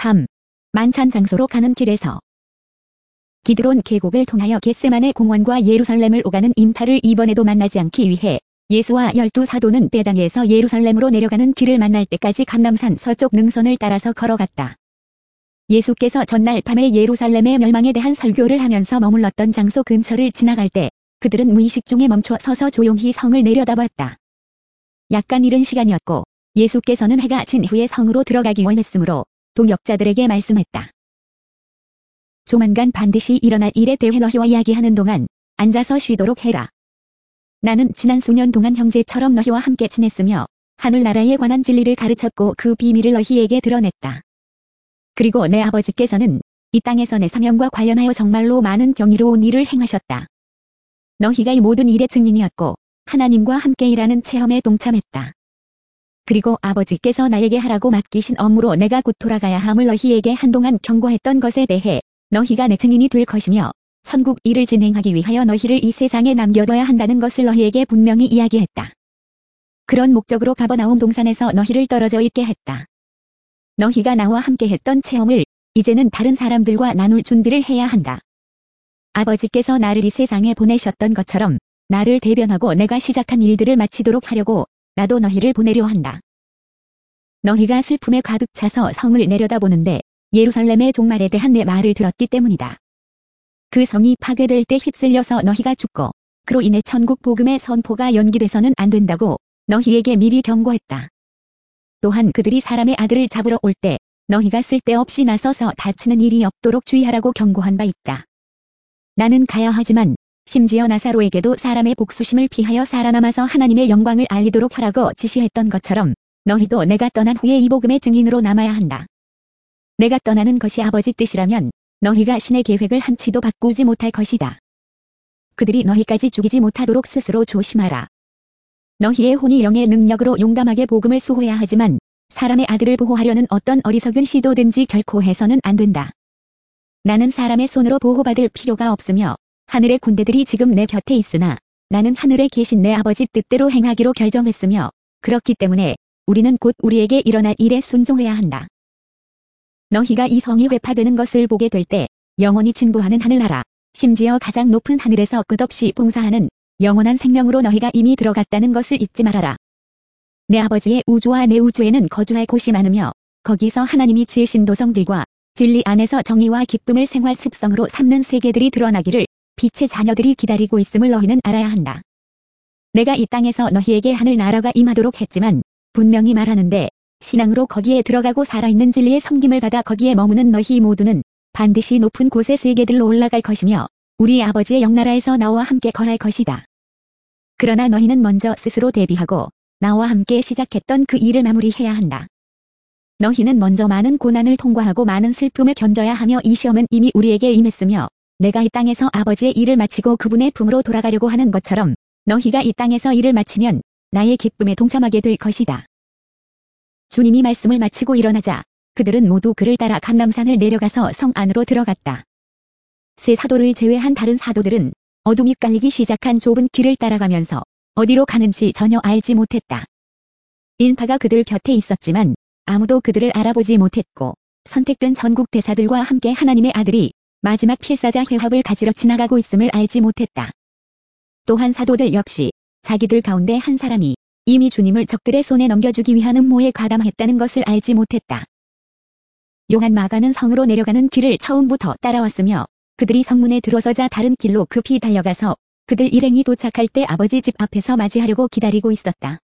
3. 만찬 장소로 가는 길에서 기드론 계곡을 통하여 겟세마네 공원과 예루살렘을 오가는 인파를 이번에도 만나지 않기 위해 예수와 12사도는 베다니에서 예루살렘으로 내려가는 길을 만날 때까지 감람산 서쪽 능선을 따라서 걸어갔다. 예수께서 전날 밤에 예루살렘의 멸망에 대한 설교를 하면서 머물렀던 장소 근처를 지나갈 때 그들은 무의식 중에 멈춰 서서 조용히 성을 내려다봤다. 약간 이른 시간이었고 예수께서는 해가 진 후에 성으로 들어가기 원했으므로 동역자들에게 말씀했다. 조만간 반드시 일어날 일에 대해 너희와 이야기하는 동안 앉아서 쉬도록 해라. 나는 지난 수년 동안 형제처럼 너희와 함께 지냈으며 하늘나라에 관한 진리를 가르쳤고 그 비밀을 너희에게 드러냈다. 그리고 내 아버지께서는 이 땅에서 내 사명과 관련하여 정말로 많은 경이로운 일을 행하셨다. 너희가 이 모든 일의 증인이었고 하나님과 함께 일하는 체험에 동참했다. 그리고 아버지께서 나에게 하라고 맡기신 업무로 내가 곧 돌아가야 함을 너희에게 한동안 경고했던 것에 대해 너희가 내 증인이 될 것이며 천국 일을 진행하기 위하여 너희를 이 세상에 남겨둬야 한다는 것을 너희에게 분명히 이야기했다. 그런 목적으로 가버나움 동산에서 너희를 떨어져 있게 했다. 너희가 나와 함께 했던 체험을 이제는 다른 사람들과 나눌 준비를 해야 한다. 아버지께서 나를 이 세상에 보내셨던 것처럼 나를 대변하고 내가 시작한 일들을 마치도록 하려고 나도 너희를 보내려 한다. 너희가 슬픔에 가득 차서 성을 내려다보는데 예루살렘의 종말에 대한 내 말을 들었기 때문이다. 그 성이 파괴될 때 휩쓸려서 너희가 죽고 그로 인해 천국 복음의 선포가 연기돼서는 안 된다고 너희에게 미리 경고했다. 또한 그들이 사람의 아들을 잡으러 올 때 너희가 쓸데없이 나서서 다치는 일이 없도록 주의하라고 경고한 바 있다. 나는 가야 하지만 심지어 나사로에게도 사람의 복수심을 피하여 살아남아서 하나님의 영광을 알리도록 하라고 지시했던 것처럼 너희도 내가 떠난 후에 이 복음의 증인으로 남아야 한다. 내가 떠나는 것이 아버지 뜻이라면 너희가 신의 계획을 한치도 바꾸지 못할 것이다. 그들이 너희까지 죽이지 못하도록 스스로 조심하라. 너희의 혼이 영의 능력으로 용감하게 복음을 수호해야 하지만 사람의 아들을 보호하려는 어떤 어리석은 시도든지 결코 해서는 안 된다. 나는 사람의 손으로 보호받을 필요가 없으며 하늘의 군대들이 지금 내 곁에 있으나 나는 하늘에 계신 내 아버지 뜻대로 행하기로 결정했으며 그렇기 때문에 우리는 곧 우리에게 일어날 일에 순종해야 한다. 너희가 이 성이 회파되는 것을 보게 될 때 영원히 진보하는 하늘나라, 심지어 가장 높은 하늘에서 끝없이 봉사하는 영원한 생명으로 너희가 이미 들어갔다는 것을 잊지 말아라. 내 아버지의 우주와 내 우주에는 거주할 곳이 많으며 거기서 하나님이 지으신 도성들과 진리 안에서 정의와 기쁨을 생활 습성으로 삼는 세계들이 드러나기를 빛의 자녀들이 기다리고 있음을 너희는 알아야 한다. 내가 이 땅에서 너희에게 하늘나라가 임하도록 했지만 분명히 말하는데 신앙으로 거기에 들어가고 살아있는 진리의 섬김을 받아 거기에 머무는 너희 모두는 반드시 높은 곳의 세계들로 올라갈 것이며 우리 아버지의 영나라에서 나와 함께 거할 것이다. 그러나 너희는 먼저 스스로 대비하고 나와 함께 시작했던 그 일을 마무리해야 한다. 너희는 먼저 많은 고난을 통과하고 많은 슬픔을 견뎌야 하며 이 시험은 이미 우리에게 임했으며 내가 이 땅에서 아버지의 일을 마치고 그분의 품으로 돌아가려고 하는 것처럼 너희가 이 땅에서 일을 마치면 나의 기쁨에 동참하게 될 것이다. 주님이 말씀을 마치고 일어나자 그들은 모두 그를 따라 감람산을 내려가서 성 안으로 들어갔다. 세 사도를 제외한 다른 사도들은 어둠이 깔리기 시작한 좁은 길을 따라가면서 어디로 가는지 전혀 알지 못했다. 인파가 그들 곁에 있었지만 아무도 그들을 알아보지 못했고 선택된 전국 대사들과 함께 하나님의 아들이 마지막 필사자 회합을 가지러 지나가고 있음을 알지 못했다. 또한 사도들 역시 자기들 가운데 한 사람이 이미 주님을 적들의 손에 넘겨주기 위한 음모에 가담했다는 것을 알지 못했다. 요한 마가는 성으로 내려가는 길을 처음부터 따라왔으며 그들이 성문에 들어서자 다른 길로 급히 달려가서 그들 일행이 도착할 때 아버지 집 앞에서 맞이하려고 기다리고 있었다.